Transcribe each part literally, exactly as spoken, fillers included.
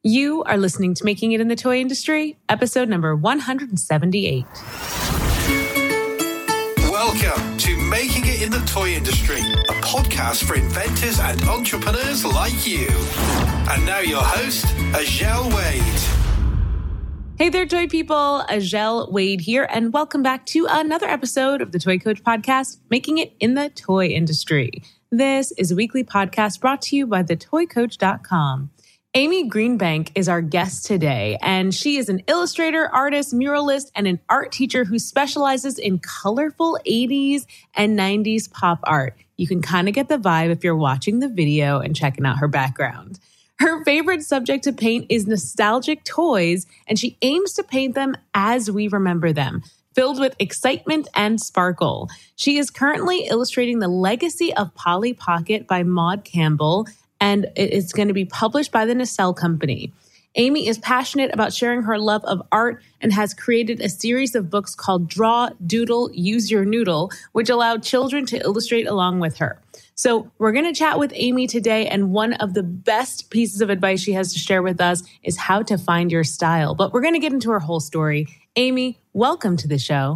You are listening to Making It in the Toy Industry, episode number one hundred seventy-eight. Welcome to Making It in the Toy Industry, a podcast for inventors and entrepreneurs like you. And now your host, Azhelle Wade. Hey there, toy people. Azhelle Wade here, and welcome back to another episode of the Toy Coach podcast, Making It in the Toy Industry. This is a weekly podcast brought to you by the toy coach dot com. Amy Greenbank is our guest today, and she is an illustrator, artist, muralist, and an art teacher who specializes in colorful eighties and nineties pop art. You can kind of get the vibe if you're watching the video and checking out her background. Her favorite subject to paint is nostalgic toys, and she aims to paint them as we remember them, filled with excitement and sparkle. She is currently illustrating The Legacy of Polly Pocket by Maud Campbell, and it's going to be published by the Nacelle Company. Amy is passionate about sharing her love of art and has created a series of books called Draw, Doodle, Use Your Noodle, which allowed children to illustrate along with her. So we're going to chat with Amy today, and one of the best pieces of advice she has to share with us is how to find your style. But we're going to get into her whole story. Amy, welcome to the show.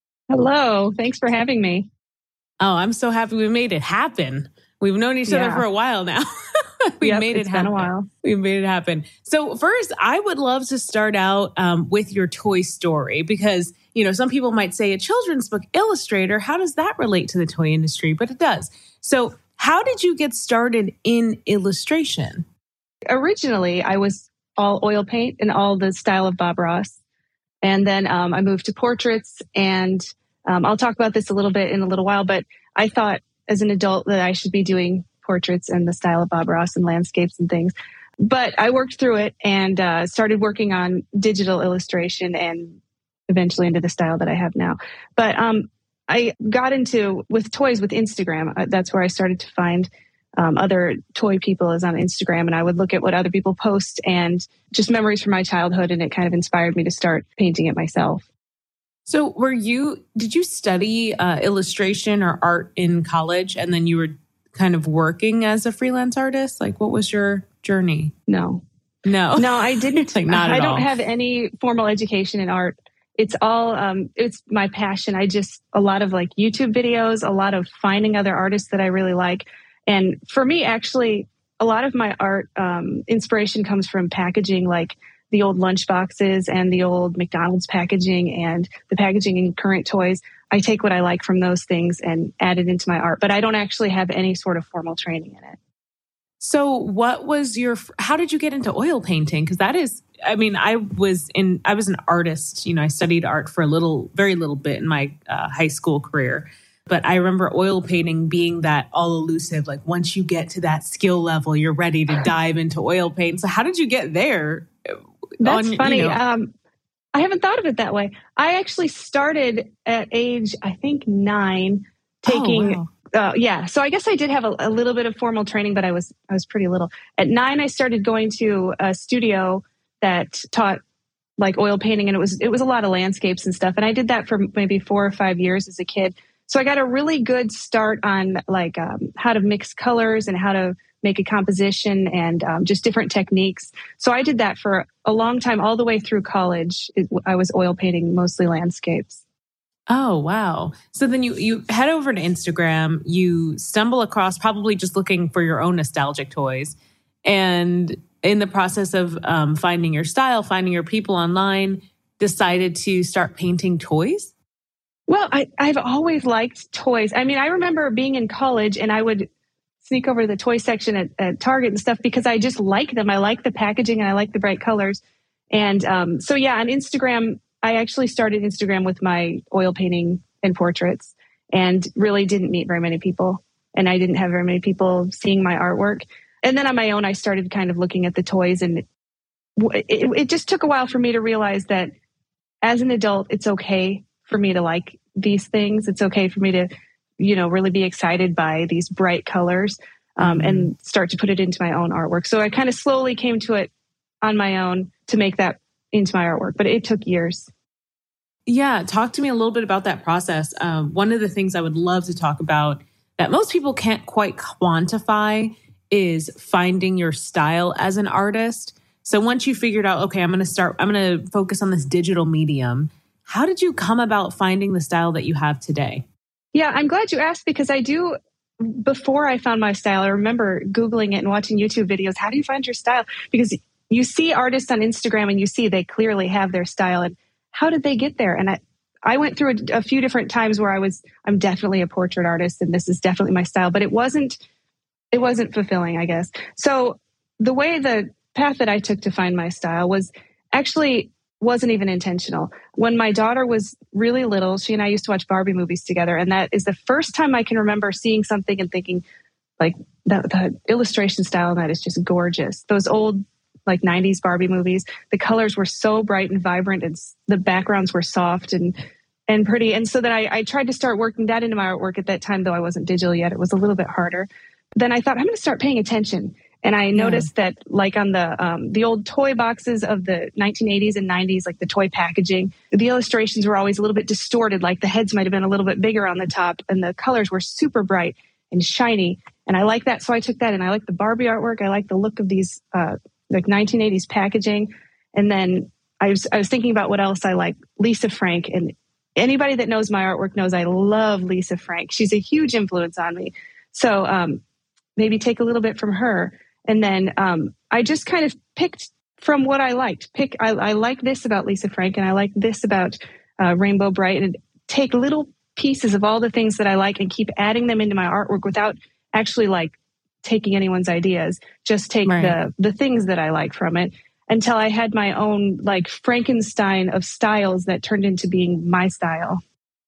Hello. Thanks for having me. Oh, I'm so happy we made it happen. We've known each yeah. other for a while now. we yep, made it it's happen. Been a while. We made it happen. So first, I would love to start out um, with your toy story because, you know, some people might say a children's book illustrator, how does that relate to the toy industry? But it does. So how did you get started in illustration? Originally, I was all oil paint and all the style of Bob Ross. And then um, I moved to portraits, and um, I'll talk about this a little bit in a little while, but I thought as an adult that I should be doing portraits and the style of Bob Ross and landscapes and things. But I worked through it and uh, started working on digital illustration and eventually into the style that I have now. But um, I got into, with toys with Instagram. Uh, that's where I started to find um, other toy people is on Instagram. And I would look at what other people post and just memories from my childhood. And it kind of inspired me to start painting it myself. So were you, did you study uh, illustration or art in college and then you were kind of working as a freelance artist? Like what was your journey? No. No. No, I didn't. like not at I don't all. have any formal education in art. It's all, um, it's my passion. I just, a lot of like YouTube videos, a lot of finding other artists that I really like. And for me, actually, a lot of my art um, inspiration comes from packaging, like the old lunch boxes and the old McDonald's packaging and the packaging in current toys. I take what I like from those things and add it into my art, but I don't actually have any sort of formal training in it. So what was your, how did you get into oil painting? Because that is, I mean, I was in, I was an artist, you know, I studied art for a little, very little bit in my uh, high school career. But I remember oil painting being that all elusive, like once you get to that skill level, you're ready to dive into oil paint. So how did you get there? That's on, funny. You know, um, I haven't thought of it that way. I actually started at age, I think, nine, taking, oh, wow. uh, yeah. So I guess I did have a, a little bit of formal training, but I was I was pretty little. At nine, I started going to a studio that taught like oil painting, and it was it was a lot of landscapes and stuff. And I did that for maybe four or five years as a kid. So I got a really good start on like um, how to mix colors and how to make a composition and um, just different techniques. So I did that for a long time, all the way through college. It, I was oil painting mostly landscapes. Oh, wow. So then you, you head over to Instagram, you stumble across probably just looking for your own nostalgic toys. And in the process of um, finding your style, finding your people online, decided to start painting toys? Well, I, I've always liked toys. I mean, I remember being in college and I would sneak over to the toy section at, at Target and stuff because I just like them. I like the packaging and I like the bright colors. And um, so, yeah, on Instagram, I actually started Instagram with my oil painting and portraits and really didn't meet very many people. And I didn't have very many people seeing my artwork. And then on my own, I started kind of looking at the toys. And it, it, it just took a while for me to realize that as an adult, it's okay for me to like these things. It's okay for me to, you know, really be excited by these bright colors um, mm-hmm. and start to put it into my own artwork. So I kind of slowly came to it on my own to make that into my artwork, but it took years. Yeah. Talk to me a little bit about that process. Um, one of the things I would love to talk about that most people can't quite quantify is finding your style as an artist. So once you figured out, okay, I'm going to start, I'm going to focus on this digital medium. How did you come about finding the style that you have today? Yeah, I'm glad you asked because I do, before I found my style, I remember Googling it and watching YouTube videos. How do you find your style? Because you see artists on Instagram and you see they clearly have their style. And how did they get there? And I, I went through a, a few different times where I was, I'm definitely a portrait artist and this is definitely my style, but it wasn't, it wasn't fulfilling, I guess. So the way the path that I took to find my style was actually wasn't even intentional. When my daughter was really little, she and I used to watch Barbie movies together. And that is the first time I can remember seeing something and thinking like the, the illustration style in that is just gorgeous. Those old like nineties Barbie movies, the colors were so bright and vibrant and the backgrounds were soft and and pretty. And so that I, I tried to start working that into my artwork at that time, though I wasn't digital yet. It was a little bit harder. Then I thought, I'm going to start paying attention. And I noticed yeah. that like on the um, the old toy boxes of the nineteen eighties and nineties, like the toy packaging, the illustrations were always a little bit distorted, like the heads might have been a little bit bigger on the top and the colors were super bright and shiny. And I like that. So I took that and I like the Barbie artwork. I like the look of these uh, like nineteen eighties packaging. And then I was, I was thinking about what else I like. Lisa Frank. And anybody that knows my artwork knows I love Lisa Frank. She's a huge influence on me. So um, maybe take a little bit from her. And then um, I just kind of picked from what I liked. Pick I, I like this about Lisa Frank, and I like this about uh, Rainbow Brite, and take little pieces of all the things that I like and keep adding them into my artwork without actually like taking anyone's ideas. Just take right. the the things that I like from it until I had my own like Frankenstein of styles that turned into being my style.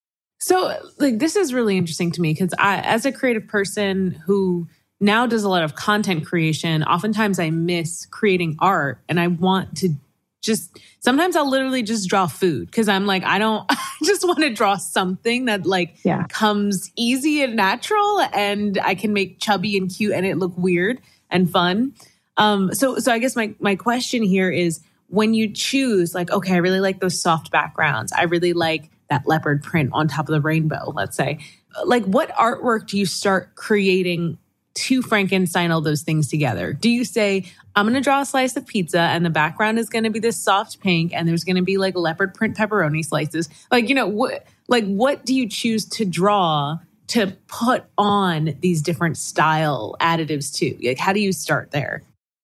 So like this is really interesting to me because I, as a creative person who now does a lot of content creation, oftentimes I miss creating art and I want to just, sometimes I'll literally just draw food because I'm like, I don't, I just want to draw something that like yeah. comes easy and natural and I can make chubby and cute and it look weird and fun. Um, so, so I guess my, my question here is when you choose like, okay, I really like those soft backgrounds. I really like that leopard print on top of the rainbow, let's say, like what artwork do you start creating to Frankenstein all those things together? Do you say, I'm going to draw a slice of pizza and the background is going to be this soft pink and there's going to be like leopard print pepperoni slices? Like, you know, what, like what do you choose to draw to put on these different style additives to? Like, how do you start there?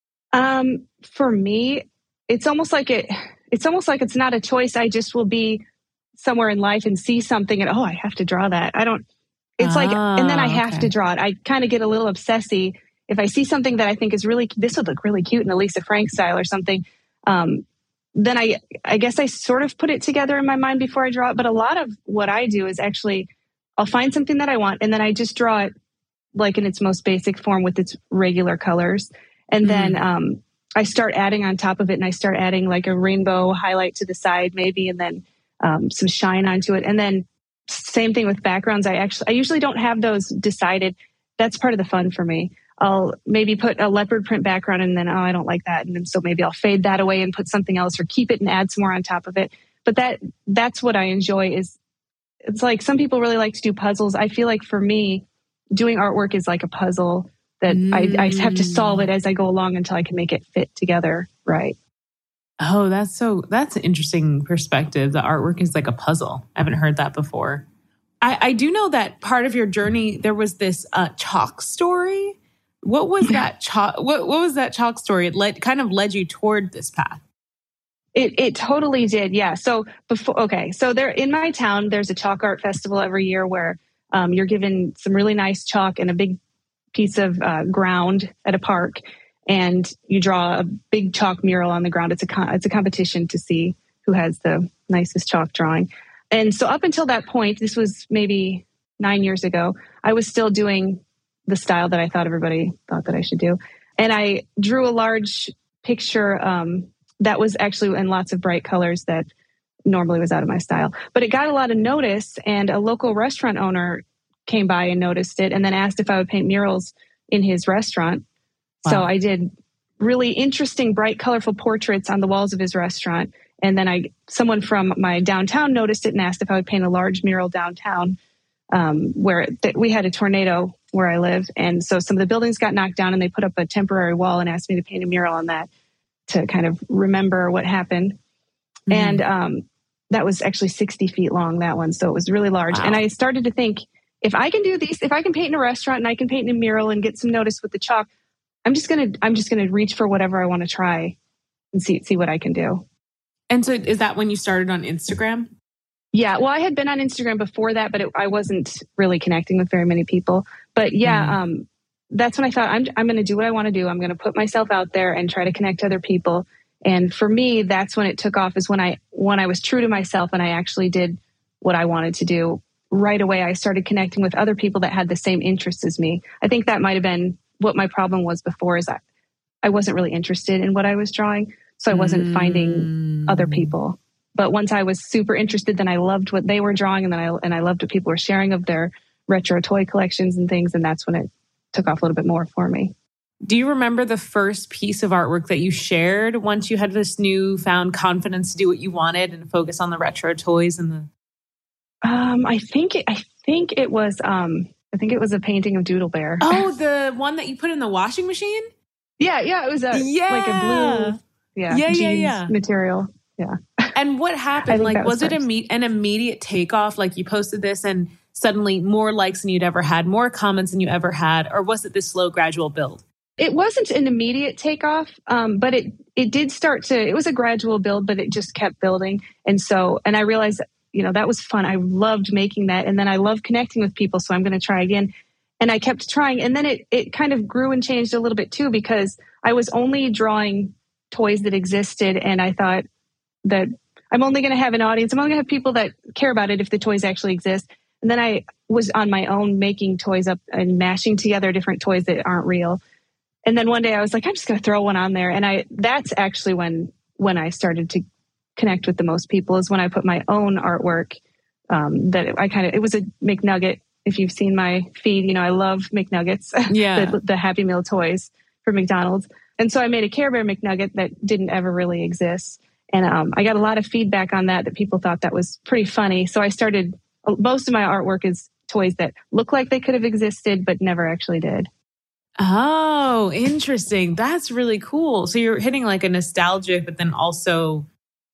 Um, for me, it's almost like it, it's almost like it's not a choice. I just will be somewhere in life and see something and, oh, I have to draw that. I don't, It's like, oh, and then I have okay. to draw it. I kind of get a little obsessy. If I see something that I think is really, this would look really cute in a Lisa Frank style or something, um, then I, I guess I sort of put it together in my mind before I draw it. But a lot of what I do is actually, I'll find something that I want and then I just draw it like in its most basic form with its regular colors. And mm-hmm. then um, I start adding on top of it and I start adding like a rainbow highlight to the side maybe, and then um, some shine onto it. And then same thing with backgrounds. I actually, I usually don't have those decided. That's part of the fun for me. I'll maybe put a leopard print background and then, oh, I don't like that. And then so maybe I'll fade that away and put something else or keep it and add some more on top of it. But that, that's what I enjoy is it's like some people really like to do puzzles. I feel like for me, doing artwork is like a puzzle that mm. I, I have to solve it as I go along until I can make it fit together. Right. Oh, that's so, that's an interesting perspective. The artwork is like a puzzle. I haven't heard that before. I, I do know that part of your journey, there was this uh, chalk story. What was that chalk? What, what was that chalk story? It led, kind of led you toward this path. It it totally did. Yeah. So before, okay. So there in my town, there's a chalk art festival every year where um, you're given some really nice chalk and a big piece of uh, ground at a park. And you draw a big chalk mural on the ground. It's a con- it's a competition to see who has the nicest chalk drawing. And so up until that point, this was maybe nine years ago, I was still doing the style that I thought everybody thought that I should do. And I drew a large picture um, that was actually in lots of bright colors that normally was out of my style. But it got a lot of notice, and a local restaurant owner came by and noticed it and then asked if I would paint murals in his restaurant. Wow. So I did really interesting, bright, colorful portraits on the walls of his restaurant. And then I, someone from my downtown noticed it and asked if I would paint a large mural downtown um, where th- we had a tornado where I live. And so some of the buildings got knocked down and they put up a temporary wall and asked me to paint a mural on that. to kind of remember what happened. Mm-hmm. And um, that was actually sixty feet long, that one. So it was really large. Wow. And I started to think, if I can do these, if I can paint in a restaurant and I can paint in a mural and get some notice with the chalk, I'm just going to, I'm just going to reach for whatever I want to try and see, see what I can do. And so is that when you started on Instagram? Yeah. Well, I had been on Instagram before that, but it, I wasn't really connecting with very many people. But yeah, mm. um, that's when I thought I'm, I'm going to do what I want to do. I'm going to put myself out there and try to connect to other people. And for me, that's when it took off, is when I, when I was true to myself and I actually did what I wanted to do. Right away, I started connecting with other people that had the same interests as me. I think that might have been what my problem was before, is that I wasn't really interested in what I was drawing. So I wasn't mm. finding other people. But once I was super interested, then I loved what they were drawing. And then I, and I loved what people were sharing of their retro toy collections and things. And that's when it took off a little bit more for me. Do you remember the first piece of artwork that you shared once you had this newfound confidence to do what you wanted and focus on the retro toys and the... Um, I think it, I think it was um, I think it was a painting of Doodle Bear. Oh, the one that you put in the washing machine? Yeah, yeah, it was a yeah. like a blue, yeah, yeah, jeans yeah, yeah. material. Yeah. And what happened? Like, was, was it imme- an immediate takeoff? Like, you posted this and suddenly more likes than you'd ever had, more comments than you ever had, or was it this slow, gradual build? It wasn't an immediate takeoff, um, but it it did start to. It was a gradual build, but it just kept building, and so and I realized that, you know, that was fun. I loved making that. And then I love connecting with people. So I'm going to try again. And I kept trying. And then it, it kind of grew and changed a little bit too, because I was only drawing toys that existed. And I thought that I'm only going to have an audience. I'm only going to have people that care about it if the toys actually exist. And then I was on my own making toys up and mashing together different toys that aren't real. And then one day I was like, I'm just going to throw one on there. And I, that's actually when, when I started to connect with the most people, is when I put my own artwork. Um, that I kind of, it was a McNugget. If you've seen my feed, you know, I love McNuggets, yeah. the, the Happy Meal toys for McDonald's. And so I made a Care Bear McNugget that didn't ever really exist. And um, I got a lot of feedback on that, that people thought that was pretty funny. So I started, most of my artwork is toys that look like they could have existed, but never actually did. Oh, interesting. That's really cool. So you're hitting like a nostalgic, but then also,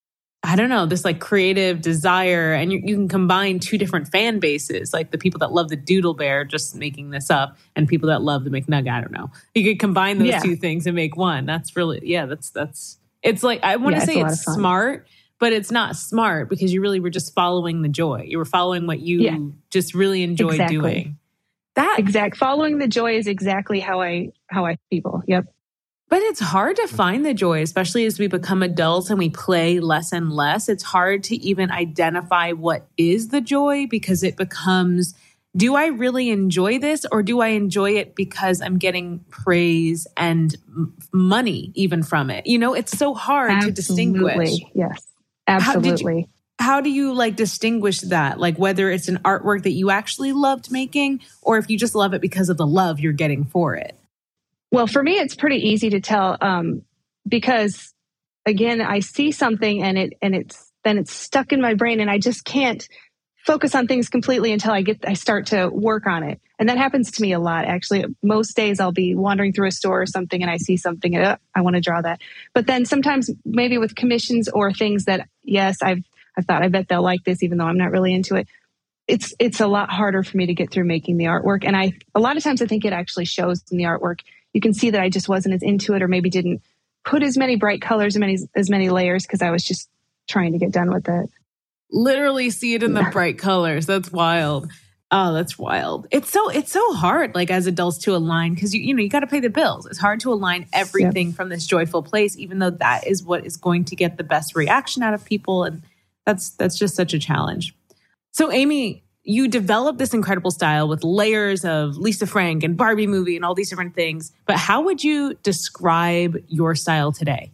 I don't know, this like creative desire, and you, you can combine two different fan bases, like the people that love the Doodle Bear, just making this up, and people that love the McNugget. I don't know. You could combine those yeah. two things and make one. That's really, yeah, that's, that's, it's like, I want to yeah, say it's, it's smart, but it's not smart, because you really were just following the joy. You were following what you yeah. just really enjoyed exactly. doing. That exact following the joy is exactly how I, how I people. Yep. But it's hard to find the joy, especially as we become adults and we play less and less. It's hard to even identify what is the joy, because it becomes, do I really enjoy this, or do I enjoy it because I'm getting praise and m- money even from it? You know, it's so hard Absolutely. to distinguish. Yes, absolutely. How, you, how do you like distinguish that? Like whether it's an artwork that you actually loved making, or if you just love it because of the love you're getting for it? Well, for me, it's pretty easy to tell um, because, again, I see something and it and it's then it's stuck in my brain, and I just can't focus on things completely until I get I start to work on it. And that happens to me a lot, actually. Most days I'll be wandering through a store or something, and I see something, and, uh, I want to draw that. But then sometimes maybe with commissions or things that, yes, I've I've thought I bet they'll like this, even though I'm not really into it. It's it's a lot harder for me to get through making the artwork, and I a lot of times I think it actually shows in the artwork. You can see that I just wasn't as into it, or maybe didn't put as many bright colors, as many, as many layers, because I was just trying to get done with it. Literally see it in the bright colors. That's wild. Oh, that's wild. It's so, it's so hard, like as adults, to align, because you, you know, you got to pay the bills. It's hard to align everything yep. from this joyful place, even though that is what is going to get the best reaction out of people. And that's, that's just such a challenge. So Amy, you developed this incredible style with layers of Lisa Frank and Barbie movie and all these different things. But how would you describe your style today?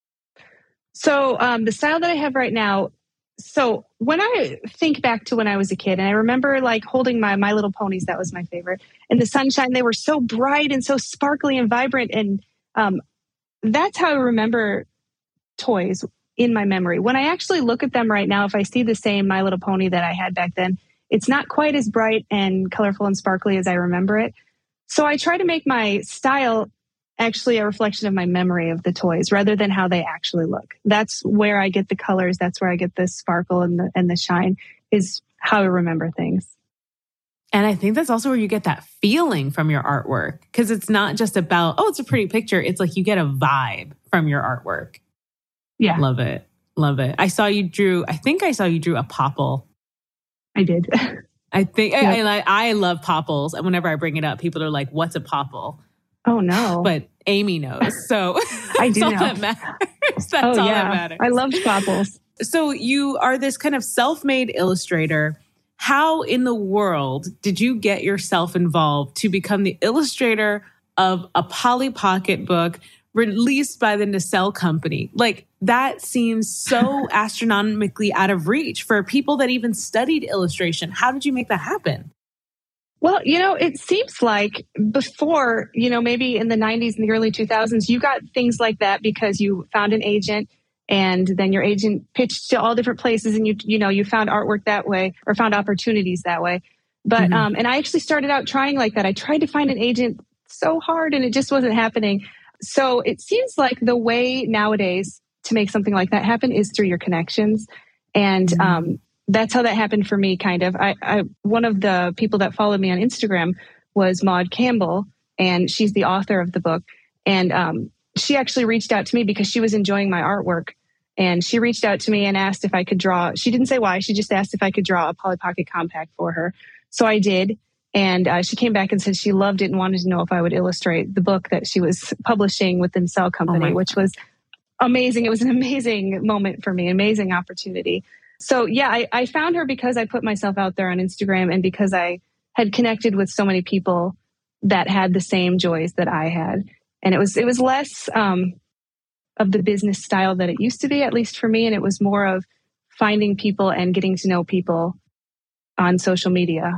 So um, the style that I have right now, so when I think back to when I was a kid, and I remember like holding my My Little Ponies, that was my favorite. And the sunshine, they were so bright and so sparkly and vibrant. And um, that's how I remember toys in my memory. When I actually look at them right now, if I see the same My Little Pony that I had back then, it's not quite as bright and colorful and sparkly as I remember it. So I try to make my style actually a reflection of my memory of the toys rather than how they actually look. That's where I get the colors. That's where I get the sparkle and the, and the shine is how I remember things. And I think that's also where you get that feeling from your artwork, because it's not just about, oh, it's a pretty picture. It's like you get a vibe from your artwork. Yeah. Love it. Love it. I saw you drew, I think I saw you drew a popple. I did. I think, yeah. I, I, I love popples. And whenever I bring it up, people are like, what's a popple? Oh, no. But Amy knows. So I do that's all know. that matters. That's oh, all yeah. that matters. I loved popples. So you are this kind of self-made illustrator. How in the world did you get yourself involved to become the illustrator of a Polly Pocket book released by the Nacelle Company? Like, that seems so astronomically out of reach for people that even studied illustration. How did you make that happen? Well, you know, it seems like before, you know, maybe in the nineties and the early two thousands, you got things like that because you found an agent and then your agent pitched to all different places and you, you know, you found artwork that way or found opportunities that way. But, mm-hmm. um, and I actually started out trying like that. I tried to find an agent so hard and it just wasn't happening. So it seems like the way nowadays to make something like that happen is through your connections. And, mm-hmm. um, that's how that happened for me, kind of. I, I one of the people that followed me on Instagram was Maud Campbell, and she's the author of the book. And um, she actually reached out to me because she was enjoying my artwork. And she reached out to me and asked if I could draw. She didn't say why. She just asked if I could draw a Polly Pocket compact for her. So I did. And uh, she came back and said she loved it and wanted to know if I would illustrate the book that she was publishing with the Nacelle Company, oh which was amazing. It was an amazing moment for me, amazing opportunity. So yeah, I, I found her because I put myself out there on Instagram and because I had connected with so many people that had the same joys that I had. And it was it was less um, of the business style that it used to be, at least for me. And it was more of finding people and getting to know people on social media.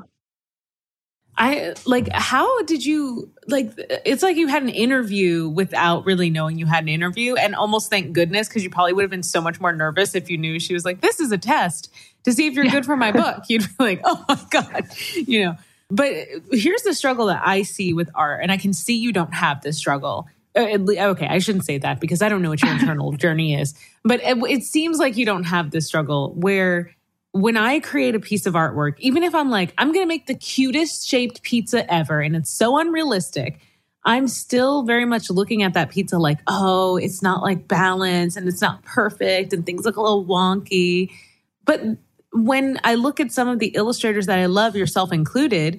I like, how did you, like, it's like you had an interview without really knowing you had an interview, and almost thank goodness, because you probably would have been so much more nervous if you knew she was like, this is a test to see if you're yeah. good for my book. You'd be like, oh my God, you know. But here's the struggle that I see with art, and I can see you don't have this struggle. Okay, I shouldn't say that because I don't know what your internal journey is, but it, it seems like you don't have this struggle where when I create a piece of artwork, even if I'm like, I'm going to make the cutest shaped pizza ever, and it's so unrealistic, I'm still very much looking at that pizza like, oh, it's not like balanced and it's not perfect and things look a little wonky. But when I look at some of the illustrators that I love, yourself included,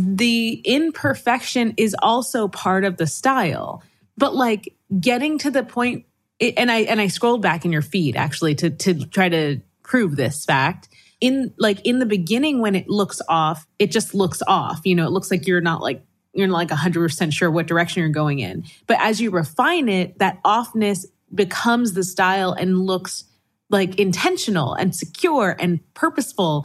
the imperfection is also part of the style. But like getting to the point, and I and I scrolled back in your feed actually to to try to prove this fact. In like in the beginning, when it looks off, it just looks off. You know, it looks like you're not like you're not like one hundred percent sure what direction you're going in. But as you refine it, that offness becomes the style and looks like intentional and secure and purposeful.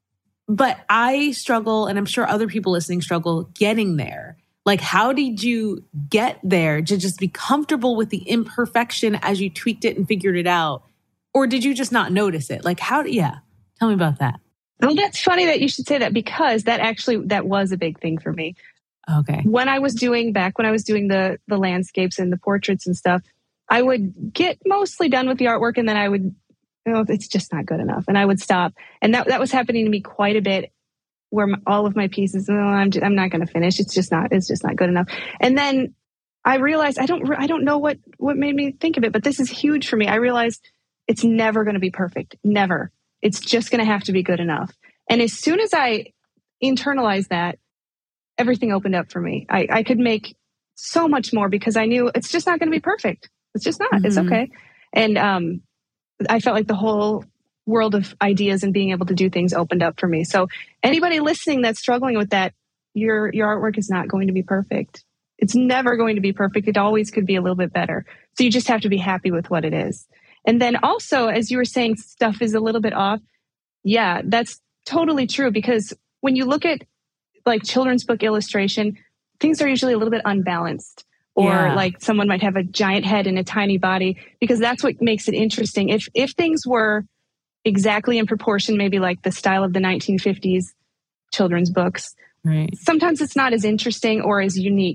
But I struggle, and I'm sure other people listening struggle getting there. Like, how did you get there to just be comfortable with the imperfection as you tweaked it and figured it out? Or did you just not notice it? Like, how, yeah. Tell me about that. Well, that's funny that you should say that, because that actually, that was a big thing for me. Okay. When I was doing, back when I was doing the the landscapes and the portraits and stuff, I would get mostly done with the artwork and then I would, you know, it's just not good enough. And I would stop. And that, that was happening to me quite a bit, where my, all of my pieces, oh, I'm, just, I'm not going to finish. It's just not, it's just not good enough. And then I realized, I don't, I don't know what, what made me think of it, but this is huge for me. I realized it's never going to be perfect. Never. It's just going to have to be good enough. And as soon as I internalized that, everything opened up for me. I, I could make so much more because I knew it's just not going to be perfect. It's just not. Mm-hmm. It's okay. And um, I felt like the whole world of ideas and being able to do things opened up for me. So anybody listening that's struggling with that, your your artwork is not going to be perfect. It's never going to be perfect. It always could be a little bit better. So you just have to be happy with what it is. And then also, as you were saying, stuff is a little bit off. Yeah, that's totally true. Because when you look at like children's book illustration, things are usually a little bit unbalanced. Or yeah. like someone might have a giant head and a tiny body, because that's what makes it interesting. If if things were exactly in proportion, maybe like the style of the nineteen fifties children's books, right. sometimes it's not as interesting or as unique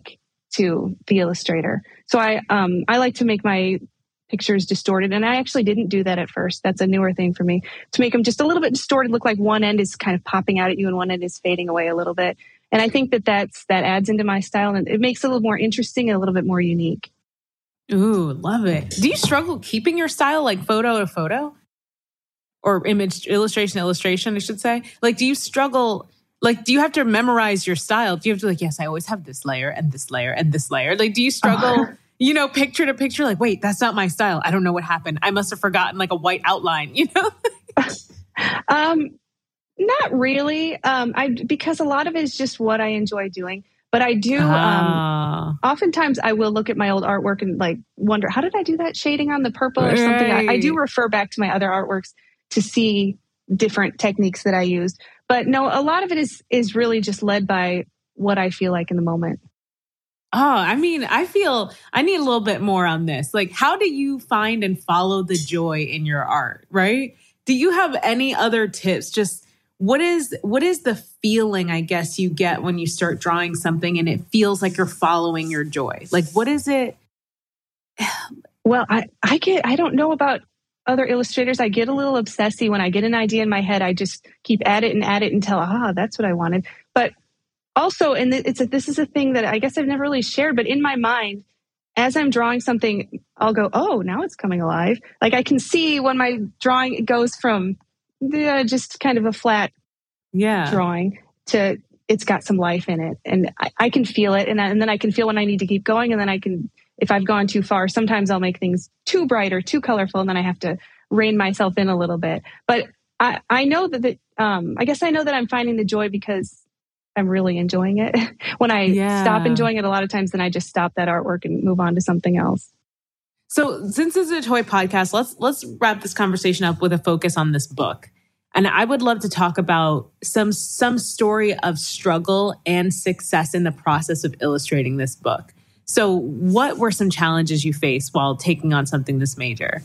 to the Illustrator. So I um, I like to make my pictures distorted. And I actually didn't do that at first. That's a newer thing for me, to make them just a little bit distorted, look like one end is kind of popping out at you and one end is fading away a little bit. And I think that that's, that adds into my style and it makes it a little more interesting and a little bit more unique. Ooh, love it. Do you struggle keeping your style like photo to photo? Or image, illustration to illustration, I should say? Like, do you struggle, like, do you have to memorize your style? Do you have to like, yes, I always have this layer and this layer and this layer? Like, do you struggle... Uh-huh. You know, picture to picture, like, wait, that's not my style. I don't know what happened. I must have forgotten like a white outline, you know? um, not really. Um, I because a lot of it is just what I enjoy doing. But I do, ah. um, oftentimes I will look at my old artwork and like wonder, how did I do that shading on the purple or something? Right. I, I do refer back to my other artworks to see different techniques that I used. But no, a lot of it is is really just led by what I feel like in the moment. Oh, I mean, I feel I need a little bit more on this. Like, how do you find and follow the joy in your art, right? Do you have any other tips? Just what is what is the feeling, I guess, you get when you start drawing something and it feels like you're following your joy? Like, what is it? Well, I, I get, I don't know about other illustrators. I get a little obsessive when I get an idea in my head. I just keep at it and at it until, ah, that's what I wanted. But also, and it's a, this is a thing that I guess I've never really shared, but in my mind, as I'm drawing something, I'll go, oh, now it's coming alive. Like I can see when my drawing it goes from the, just kind of a flat yeah. drawing to it's got some life in it. And I, I can feel it. And, I, and then I can feel when I need to keep going. And then I can, if I've gone too far, sometimes I'll make things too bright or too colorful. And then I have to rein myself in a little bit. But I, I know that, that um, I guess I know that I'm finding the joy because I'm really enjoying it. When I yeah. stop enjoying it a lot of times, then I just stop that artwork and move on to something else. So since this is a toy podcast, let's let's wrap this conversation up with a focus on this book. And I would love to talk about some some story of struggle and success in the process of illustrating this book. So what were some challenges you faced while taking on something this major?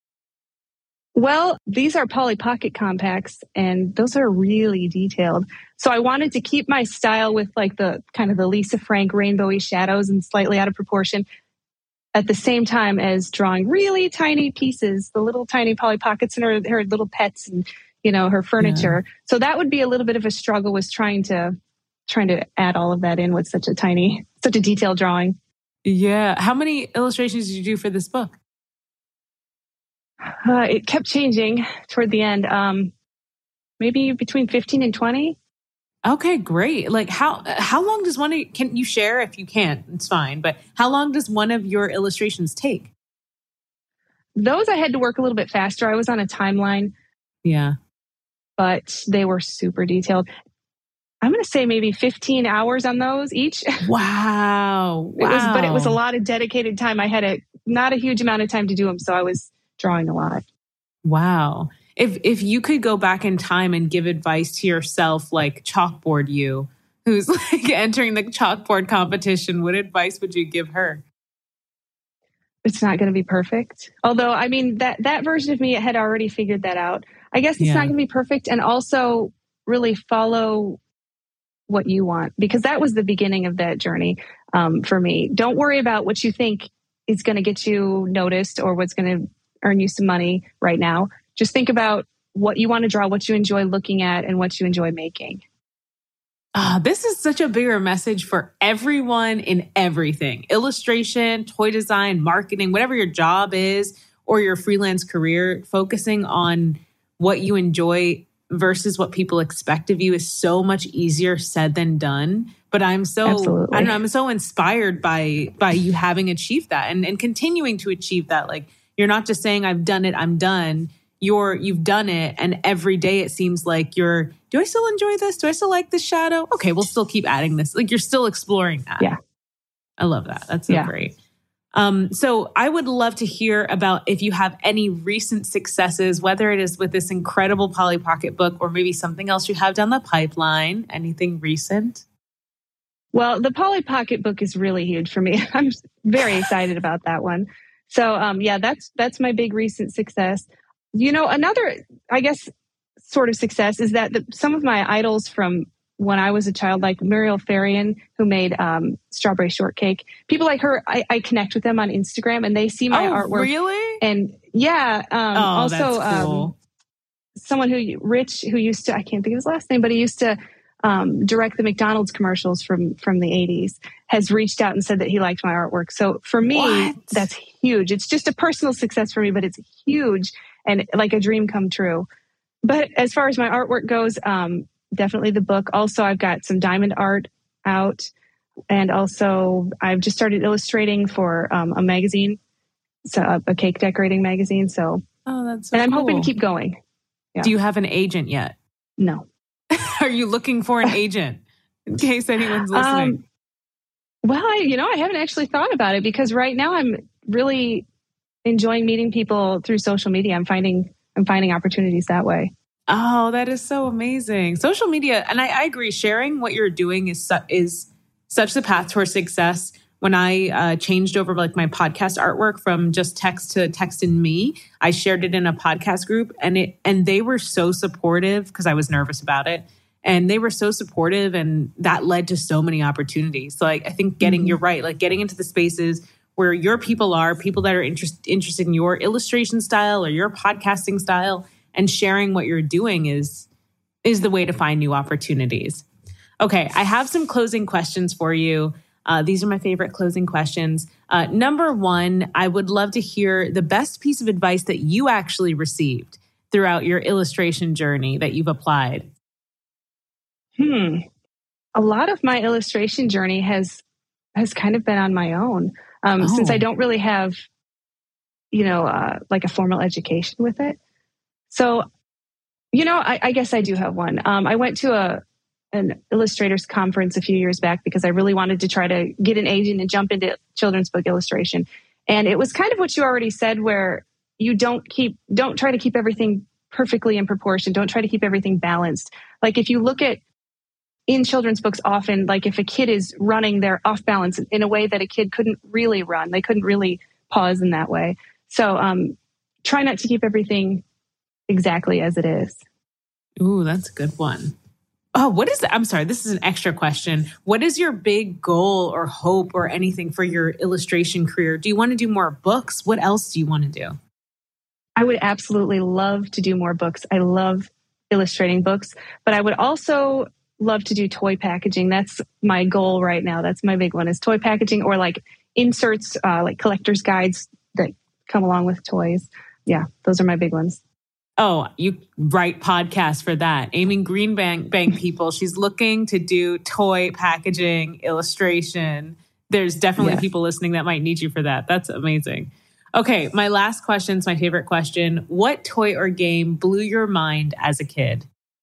Well, these are Polly Pocket compacts, and those are really detailed. So I wanted to keep my style with like the kind of the Lisa Frank rainbowy shadows and slightly out of proportion at the same time as drawing really tiny pieces, the little tiny Polly Pockets and her, her little pets and, you know, her furniture. Yeah. So that would be a little bit of a struggle, was trying to trying to add all of that in with such a tiny, such a detailed drawing. Yeah. How many illustrations did you do for this book? Uh, it kept changing toward the end. Um, maybe between fifteen and twenty. Okay, great. Like how how long does one of, can you share if you can't, it's fine, but how long does one of your illustrations take? Those I had to work a little bit faster. I was on a timeline. Yeah. But they were super detailed. I'm going to say maybe fifteen hours on those each. Wow. It wow. was, but it was a lot of dedicated time. I had a not a huge amount of time to do them, so I was drawing a lot. Wow. If if you could go back in time and give advice to yourself, like chalkboard you, who's like entering the chalkboard competition, what advice would you give her? It's not going to be perfect. Although, I mean, that, that version of me had already figured that out. I guess it's yeah. not going to be perfect. And also really follow what you want, because that was the beginning of that journey um, for me. Don't worry about what you think is going to get you noticed or what's going to earn you some money right now. Just think about what you want to draw, what you enjoy looking at, and what you enjoy making. Ah, this is such a bigger message for everyone in everything. Illustration, toy design, marketing, whatever your job is or your freelance career, focusing on what you enjoy versus what people expect of you is so much easier said than done. But I'm so, Absolutely. I don't know, I'm so inspired by by you having achieved that and, and continuing to achieve that. Like, you're not just saying, I've done it, I'm done. You're, you've done it. And every day it seems like you're, do I still enjoy this? Do I still like this shadow? Okay, we'll still keep adding this. Like, you're still exploring that. Yeah. I love that. That's so yeah. great. Um, so I would love to hear about if you have any recent successes, whether it is with this incredible Polly Pocket book or maybe something else you have down the pipeline. Anything recent? Well, the Polly Pocket book is really huge for me. I'm very excited about that one. So, um, yeah, that's that's my big recent success. You know, another, I guess, sort of success is that the, some of my idols from when I was a child, like Muriel Farian, who made um, Strawberry Shortcake. People like her, I, I connect with them on Instagram and they see my oh, artwork. Really? And yeah. Um, oh, also, that's cool. um, someone who, Rich, who used to, I can't think of his last name, but he used to um, direct the McDonald's commercials from, from the eighties, has reached out and said that he liked my artwork. So for me, what? That's huge. It's just a personal success for me, but it's huge and like a dream come true. But as far as my artwork goes, um, definitely the book. Also, I've got some diamond art out. And also, I've just started illustrating for um, a magazine, so a, a cake decorating magazine. So, oh, that's so and I'm cool. hoping to keep going. Yeah. Do you have an agent yet? No. Are you looking for an agent in case anyone's listening? Um, well, I, you know, I haven't actually thought about it because right now I'm really enjoying meeting people through social media. I'm finding I'm finding opportunities that way. Oh, that is so amazing. Social media, and I, I agree, sharing what you're doing is su- is such the path towards success. When I uh, changed over like my podcast artwork from just text to text and me, I shared it in a podcast group and it and they were so supportive because I was nervous about it. And they were so supportive and that led to so many opportunities. So like, I think getting, mm-hmm. you're right, like getting into the spaces where your people are, people that are interest, interested in your illustration style or your podcasting style and sharing what you're doing is, is the way to find new opportunities. Okay, I have some closing questions for you. Uh, these are my favorite closing questions. Uh, number one, I would love to hear the best piece of advice that you actually received throughout your illustration journey that you've applied. Hmm. A lot of my illustration journey has has kind of been on my own. Um, oh. Since I don't really have, you know, uh, like a formal education with it. So, you know, I, I guess I do have one. Um, I went to a an illustrators conference a few years back because I really wanted to try to get an agent and jump into children's book illustration. And it was kind of what you already said, where you don't keep, don't try to keep everything perfectly in proportion. Don't try to keep everything balanced. Like if you look at in children's books, often like if a kid is running, they're off balance in a way that a kid couldn't really run. They couldn't really pause in that way. So um, try not to keep everything exactly as it is. Ooh, that's a good one. Oh, what is, I'm sorry, this is an extra question. What is your big goal or hope or anything for your illustration career? Do you want to do more books? What else do you want to do? I would absolutely love to do more books. I love illustrating books, but I would also love to do toy packaging. That's my goal right now. That's my big one, is toy packaging or like inserts, uh, like collector's guides that come along with toys. Yeah, those are my big ones. Oh, you write podcasts for that. Amy Greenbank, bank people, she's looking to do toy packaging, illustration. There's definitely yeah. people listening that might need you for that. That's amazing. Okay, my last question is my favorite question. What toy or game blew your mind as a kid?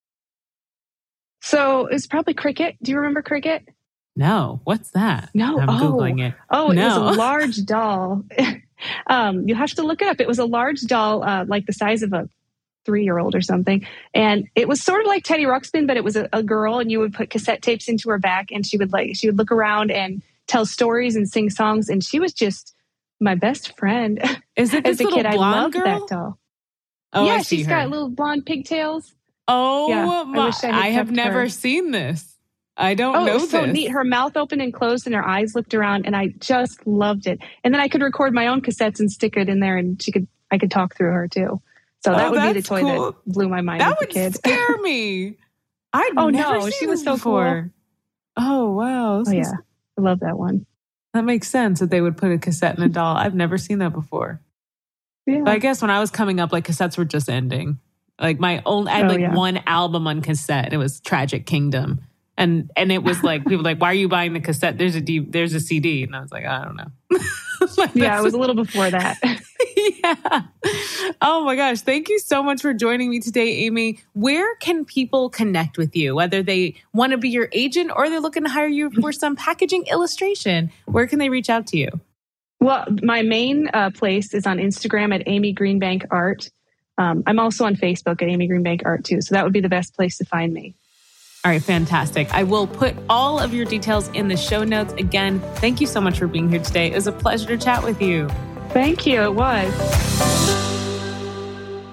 So it's probably Cricket. Do you remember Cricket? No. What's that? No. I'm oh. Googling it. Oh, it no. was a large doll. um, you'll have to look it up. It was a large doll, uh, like the size of a three-year-old or something. And it was sort of like Teddy Ruxpin, but it was a, a girl, and you would put cassette tapes into her back, and she would like she would look around and tell stories and sing songs. And she was just my best friend. Is it this as a little kid? blonde I loved girl? that doll. Oh, yeah, I see she's her. got little blonde pigtails. Oh, yeah, my, I, wish I, had I have kept never her. seen this. I don't oh, know it was so this. neat. Her mouth opened and closed and her eyes looked around, and I just loved it. And then I could record my own cassettes and stick it in there, and she could I could talk through her too. So that oh, would be the toy cool. that blew my mind that as a would kid. scare me. I'd oh never no, seen she was this so before. cool. Oh wow. Oh This yeah, is, I love that one. that makes sense that they would put a cassette in a doll. I've never seen that before. Yeah. But I guess when I was coming up, like cassettes were just ending. Like my own, I had Oh, like yeah. one album on cassette. And it was Tragic Kingdom, and and it was like people were like, why are you buying the cassette? There's a D, there's a C D, and I was like, I don't know. like, Yeah, it was a little before that. yeah. Oh my gosh. Thank you so much for joining me today, Amy. Where can people connect with you? Whether they want to be your agent or they're looking to hire you for some packaging illustration, where can they reach out to you? Well, my main uh, place is on Instagram at Amy Greenbank Art. Um, I'm also on Facebook at Amy Greenbank Art too. So that would be the best place to find me. All right, fantastic. I will put all of your details in the show notes. Again, thank you so much for being here today. It was a pleasure to chat with you. Thank you. It was.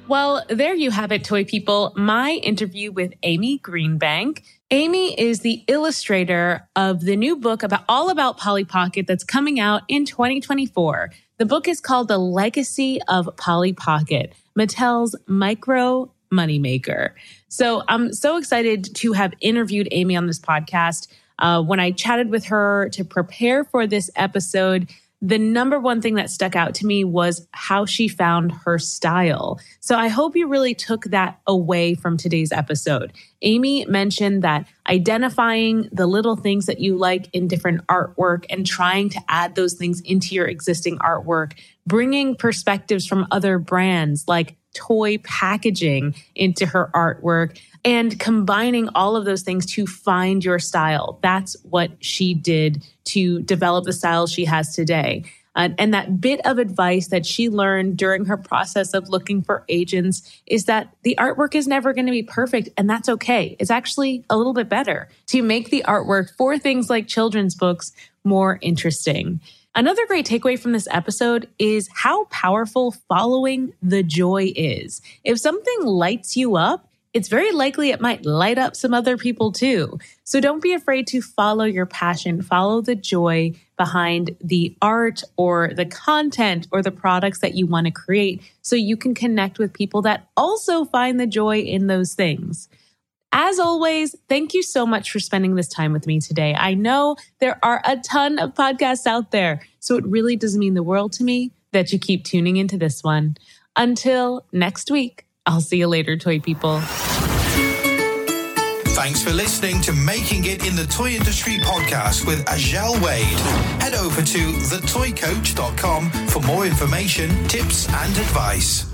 Well, there you have it, toy people. My interview with Amy Greenbank. Amy is the illustrator of the new book about all about Polly Pocket that's coming out in twenty twenty-four. The book is called The Legacy of Polly Pocket, Mattel's micro moneymaker. So I'm so excited to have interviewed Amy on this podcast. Uh, when I chatted with her to prepare for this episode, the number one thing that stuck out to me was how she found her style. So I hope you really took that away from today's episode. Amy mentioned that identifying the little things that you like in different artwork and trying to add those things into your existing artwork, bringing perspectives from other brands like toy packaging into her artwork, and combining all of those things to find your style. That's what she did to develop the style she has today. Uh, and that bit of advice that she learned during her process of looking for agents is that the artwork is never going to be perfect, and that's okay. It's actually a little bit better to make the artwork for things like children's books more interesting. Another great takeaway from this episode is how powerful following the joy is. If something lights you up, it's very likely it might light up some other people too. So don't be afraid to follow your passion, follow the joy behind the art or the content or the products that you want to create so you can connect with people that also find the joy in those things. As always, thank you so much for spending this time with me today. I know there are a ton of podcasts out there, so it really does mean the world to me that you keep tuning into this one. Until next week, I'll see you later, toy people. Thanks for listening to Making It in the Toy Industry podcast with Azhelle Wade. Head over to the toy coach dot com for more information, tips, and advice.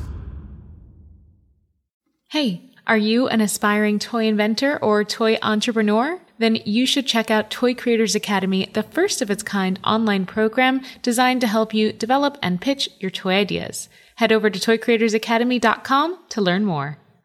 Hey, are you an aspiring toy inventor or toy entrepreneur? Then you should check out Toy Creators Academy, the first of its kind online program designed to help you develop and pitch your toy ideas. Head over to toy creators academy dot com to learn more.